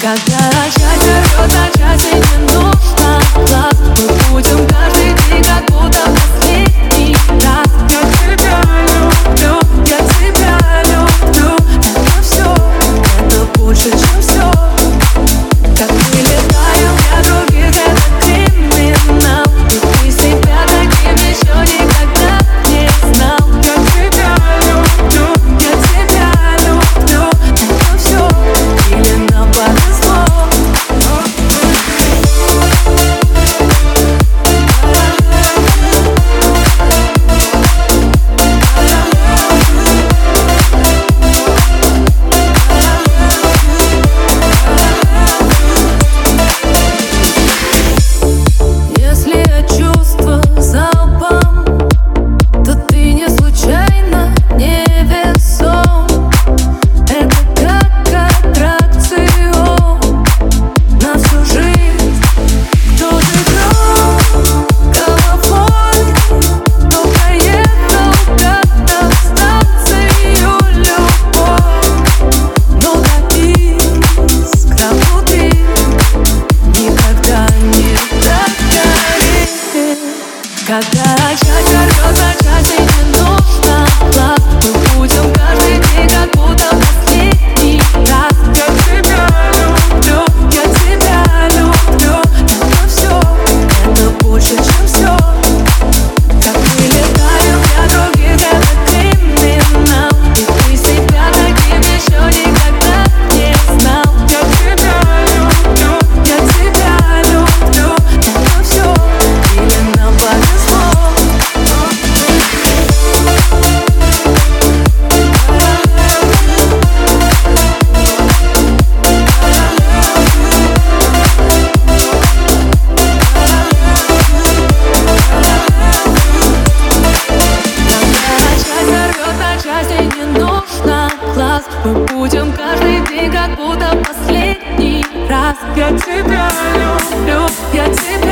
Когда счастье рвет на части, не нужно глаз. Мы будем каждый день как будто последний раз. Я тебя люблю, я тебя люблю. Это все, это больше, чем все. Как мы летаем для других, это криминал. И ты себя таким еще никогда не знал. Я тебя люблю, я тебя люблю. Это все, или нам повезло. Если я чувства залпом, то ты не случайно, не весом. Это как аттракцион на всю жизнь. Кто живет головой, кто проехал как-то станцию любовь. Но до искра внутри никогда не догорит. Когда счастье рвет на части, не нужно глаз. Мы будем каждый день как будто последний раз. Я тебя люблю, я тебя люблю. Это все, это больше, чем все. Как мы летаем для других, это криминал. И ты себя таким еще никогда не знал. Я тебя люблю, я тебя люблю. Это все, или нам повезло. Счастье рвет на части, не нужно глаз. Мы будем каждый день как будто последний раз. Я тебя люблю, я тебя